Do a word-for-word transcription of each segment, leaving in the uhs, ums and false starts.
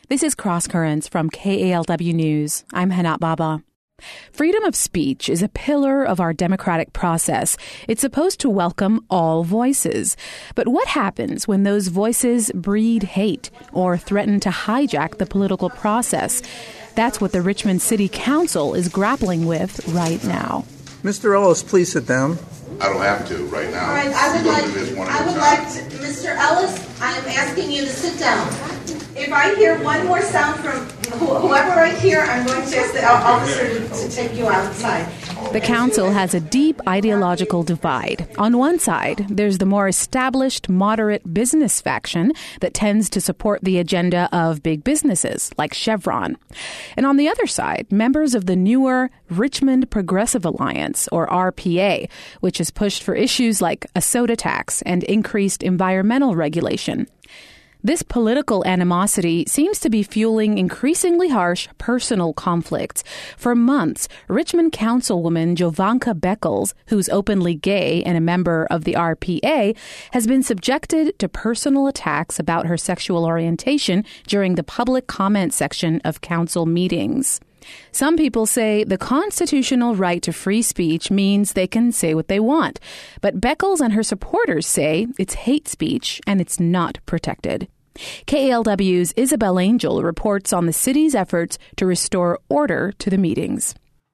This is Cross Currents from K A L W News. I'm Hanat Baba. Freedom of speech is a pillar of our democratic process. It's supposed to welcome all voices. But what happens when those voices breed hate or threaten to hijack the political process? That's what the Richmond City Council is grappling with right now. Mister Ellis, please sit down. I don't have to right now. All right, I would like, I would like to, Mister Ellis, I am asking you to sit down. If I hear one more sound from wh- whoever I hear, I'm going to ask the officer to, to take you outside. The council has a deep ideological divide. On one side, there's the more established, moderate business faction that tends to support the agenda of big businesses like Chevron. And on the other side, members of the newer Richmond Progressive Alliance, or R P A, which has pushed for issues like a soda tax and increased environmental regulation. This political animosity seems to be fueling increasingly harsh personal conflicts. For months, Richmond Councilwoman Jovanka Beckles, who's openly gay and a member of the R P A, has been subjected to personal attacks about her sexual orientation during the public comment section of council meetings. Some people say the constitutional right to free speech means they can say what they want. But Beckles and her supporters say it's hate speech and it's not protected. K A L W's Isabel Angel reports on the city's efforts to restore order to the meetings.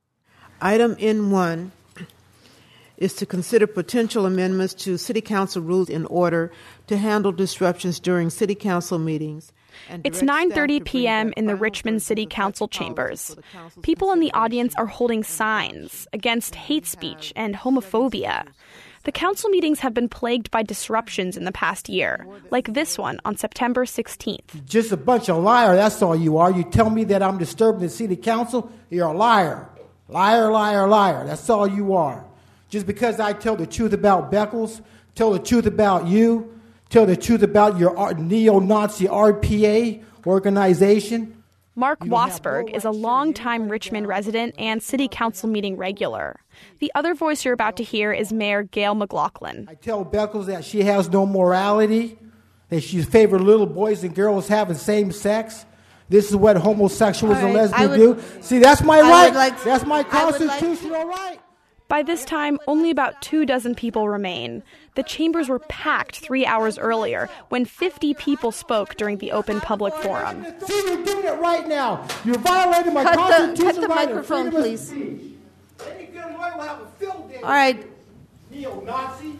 Item N one is to consider potential amendments to City Council rules in order to handle disruptions during City Council meetings. It's nine thirty p.m. in the Richmond City Council chambers. People in the audience are holding signs against hate speech and homophobia. The council meetings have been plagued by disruptions in the past year, like this one on September sixteenth. Just a bunch of liars, that's all you are. You tell me that I'm disturbing the city council, you're a liar. Liar, liar, liar. That's all you are. Just because I tell the truth about Beckles, tell the truth about you, tell the truth about your neo-Nazi R P A organization. Mark Wasberg is a longtime Richmond resident and city council meeting regular. The other voice you're about to hear is Mayor Gail McLaughlin. I tell Beckles that she has no morality, that she favors little boys and girls having same sex. This is what homosexuals right, and lesbians would, do. See, that's my right. Like, that's my constitutional like, right. By this time, only about two dozen people remain. The chambers were packed three hours earlier when fifty people spoke during the open public forum. See, you're doing it right now. You're violating my cut constitutional the, cut the right microphone, please. Any good lawyer will have a field day. All right. Neo-Nazi.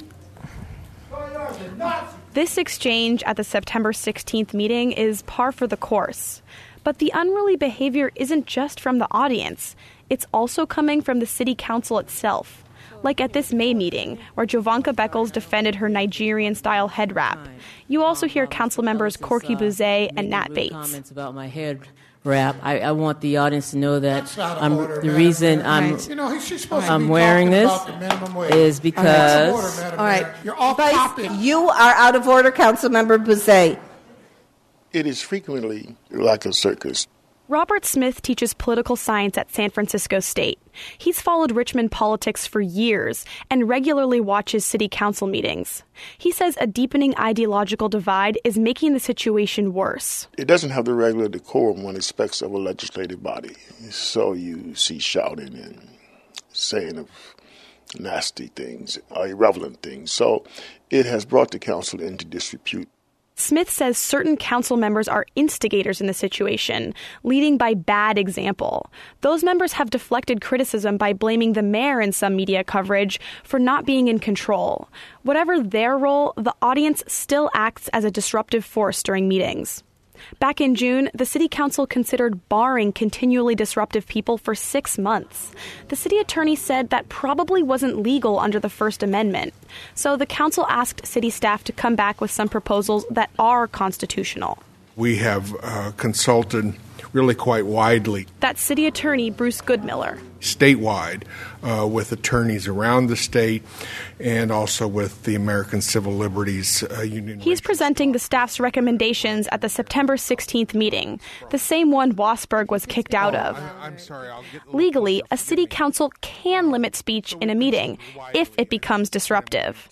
Nazi. This exchange at the September sixteenth meeting is par for the course. But the unruly behavior isn't just from the audience. It's also coming from the city council itself. Like at this May meeting, where Jovanka Beckles defended her Nigerian-style head wrap. You also hear council members Corky Bouzet and Nat Bates. Comments about my head wrap. I, I want the audience to know that I'm, order, the reason I'm, right. you know, I'm wearing this is because... All right. All right. You're off topic. You are out of order, Councilmember Bouzet. It is frequently like a circus. Robert Smith teaches political science at San Francisco State. He's followed Richmond politics for years and regularly watches city council meetings. He says a deepening ideological divide is making the situation worse. It doesn't have the regular decorum one expects of a legislative body. So you see shouting and saying of nasty things, uh, irrelevant things. So it has brought the council into disrepute. Smith says certain council members are instigators in the situation, leading by bad example. Those members have deflected criticism by blaming the mayor in some media coverage for not being in control. Whatever their role, the audience still acts as a disruptive force during meetings. Back in June, the city council considered barring continually disruptive people for six months. The city attorney said that probably wasn't legal under the First Amendment. So the council asked city staff to come back with some proposals that are constitutional. We have uh, consulted really quite widely. That's city attorney Bruce Goodmiller. Statewide, uh, with attorneys around the state and also with the American Civil Liberties uh, Union. He's presenting the staff's recommendations at the September sixteenth meeting, the same one Wasberg was kicked out of. Oh, I, I'm sorry, I'll get Legally, a city council can limit speech in a meeting if it becomes disruptive.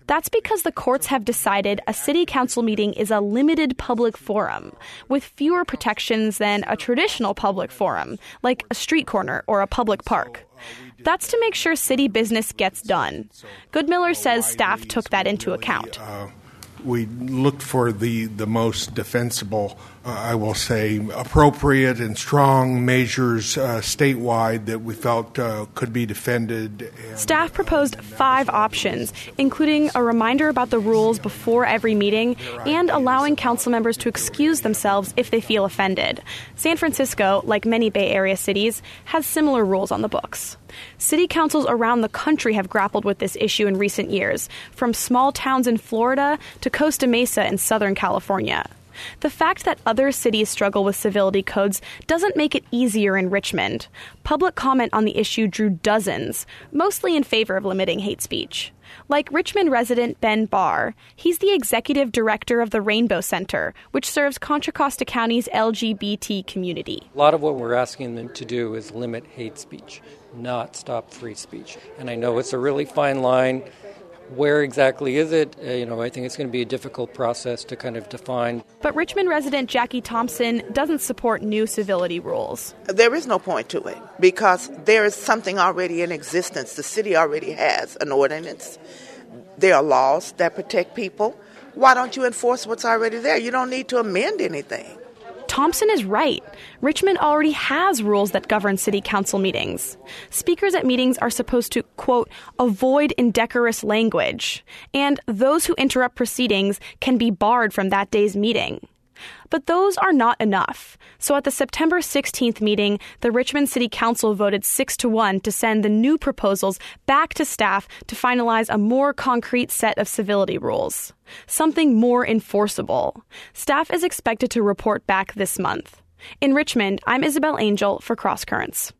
That's because the courts have decided a city council meeting is a limited public forum with fewer protections than a traditional public forum, like a street corner or a public park. That's to make sure city business gets done. Goodmiller says staff took that into account. Uh, we looked for the, the most defensible, uh, I will say, appropriate and strong measures uh, statewide that we felt uh, could be defended. And, Staff proposed five options, including a reminder about the rules before every meeting and allowing council members to excuse themselves if they feel offended. San Francisco, like many Bay Area cities, has similar rules on the books. City councils around the country have grappled with this issue in recent years, from small towns in Florida to Costa Mesa in Southern California. The fact that other cities struggle with civility codes doesn't make it easier in Richmond. Public comment on the issue drew dozens, mostly in favor of limiting hate speech. Like Richmond resident Ben Barr, he's the executive director of the Rainbow Center, which serves Contra Costa County's L G B T community. A lot of what we're asking them to do is limit hate speech, not stop free speech. And I know it's a really fine line. Where exactly is it? Uh, you know, I think it's going to be a difficult process to kind of define. But Richmond resident Jackie Thompson doesn't support new civility rules. There is no point to it because there is something already in existence. The city already has an ordinance. There are laws that protect people. Why don't you enforce what's already there? You don't need to amend anything. Thompson is right. Richmond already has rules that govern city council meetings. Speakers at meetings are supposed to, quote, avoid indecorous language, and those who interrupt proceedings can be barred from that day's meeting. But those are not enough. So at the September sixteenth meeting, the Richmond City Council voted six to one to send the new proposals back to staff to finalize a more concrete set of civility rules. Something more enforceable. Staff is expected to report back this month. In Richmond, I'm Isabel Angel for Cross Currents.